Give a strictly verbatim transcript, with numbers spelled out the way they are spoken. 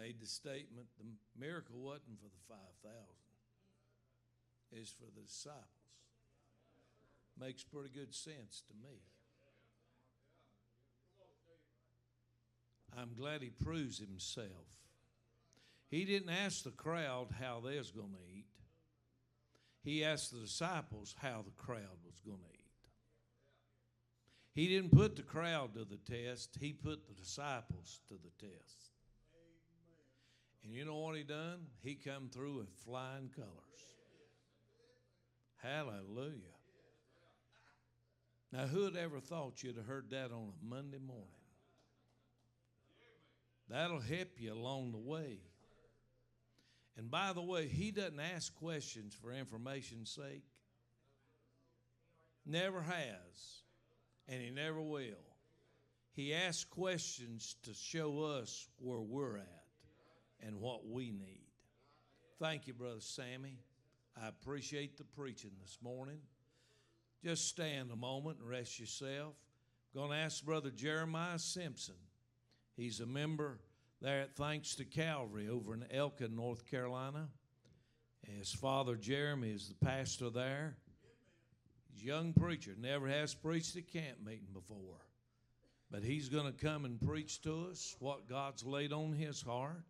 made the statement the miracle wasn't for the five thousand, it's for the disciples. Makes pretty good sense to me. I'm glad he proves himself. He didn't ask the crowd how they was going to eat. He asked the disciples how the crowd was going to eat. He didn't put the crowd to the test. He put the disciples to the test. And you know what he done? He come through with flying colors. Hallelujah. Now, who had ever thought you'd have heard that on a Monday morning? That'll help you along the way. And by the way, he doesn't ask questions for information's sake. Never has. And he never will. He asks questions to show us where we're at and what we need. Thank you, Brother Sammy. I appreciate the preaching this morning. Just stand a moment and rest yourself. I'm going to ask Brother Jeremiah Simpson. He's a member there at Thanks to Calvary over in Elkin, North Carolina. His father, Jeremy, is the pastor there. He's a young preacher, never has preached at camp meeting before. But he's going to come and preach to us what God's laid on his heart.